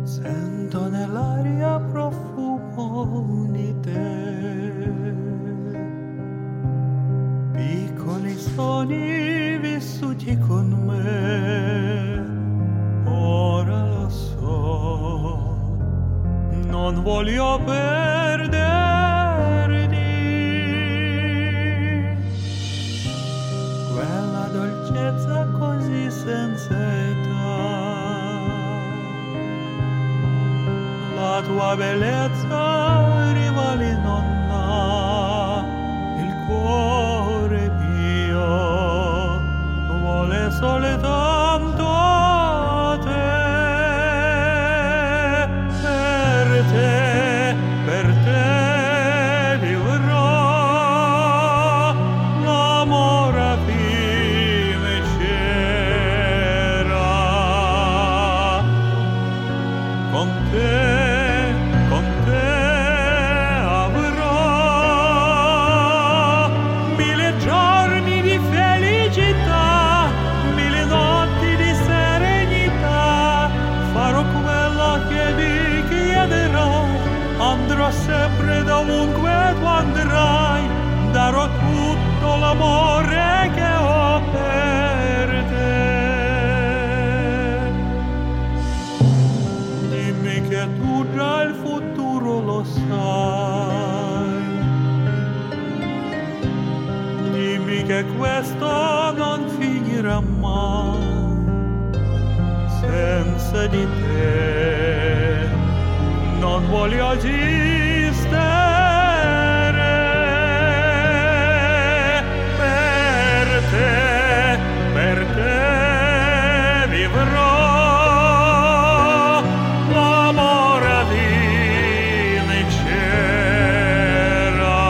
Sento nell'aria profumo di te, piccoli sogni vissuti con me. Ora lo so, non voglio perderti. Quella dolcezza così senza età, la tua bellezza rivali non ha. Il cuore mio vuole soltanto te. Per te vivrò l'amore a fine c'era. Con te avrò mille giorni di felicità, mille notti di serenità. Farò quella che mi chiederai, andrò sempre dovunque tu andrai, darò tutto l'amore che ho per te. Dimmi che tu già il futuro lo sai, dimmi che questo non finirà mai. Senza di te non voglio esistere. Per te vivrò l'amore a fine c'era.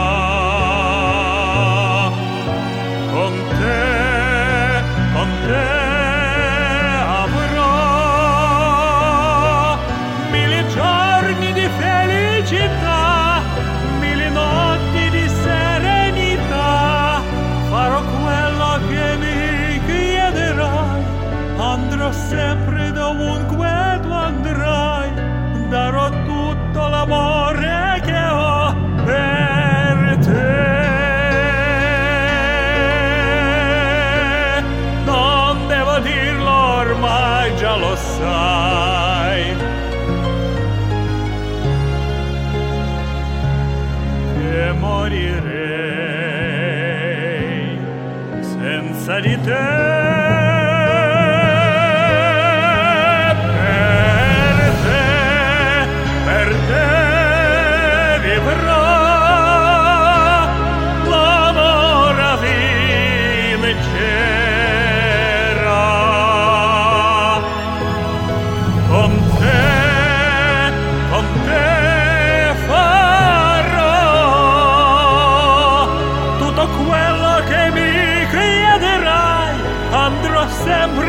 Con te avrò mille giorni di felicità, mille notti di serenità. Farò quello che mi chiederai, andrò sempre dovunque tu andrai, darò tutto l'amore che ho per te. Non devo dirlo ormai, già lo sai, che morirei senza di te. Per te vivrò l'amore a fine c'era. Con te farò tutto quello che mi chiederai, andrò sempre